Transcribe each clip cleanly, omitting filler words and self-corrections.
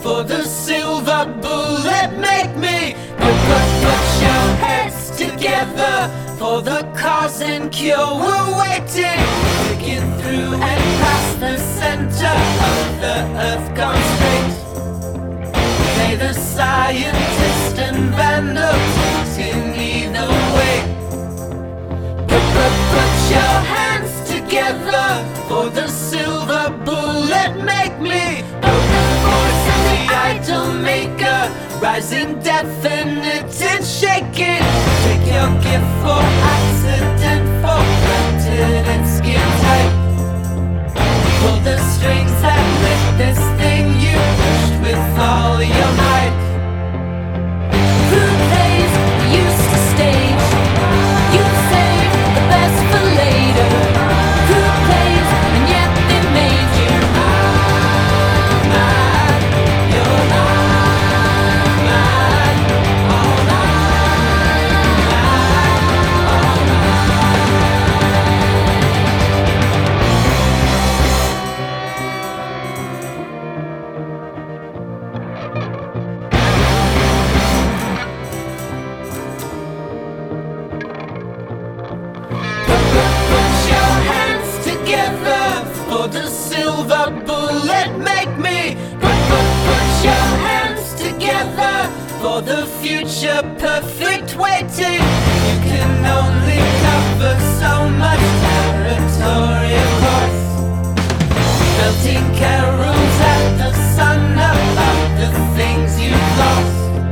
for the silver bullet. Make me put your heads together for the cause and cure. We're waiting, breaking through and past the center of the earth gone straight. Play the scientist and vandal, in either way. Put your hands together for the silver bullet. Make me the voice of the idol maker, rising definite and shaking. Take your gift for accident, for granted and skin tight. Pull the strings that lift this thing you pushed with all your might. Who plays used to stage? You save the best for later. Who plays and yet they made you mad? You're mad, all Put your hands together for the silver bullet. Make me put your hands together for the future perfect waiting. You can only cover so much territory, of course. Melting carols at the sun about the things you've lost.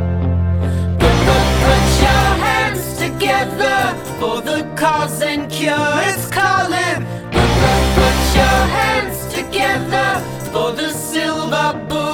Put your hands together for the cause and cure is calling. Put your hands together for the silver bullet.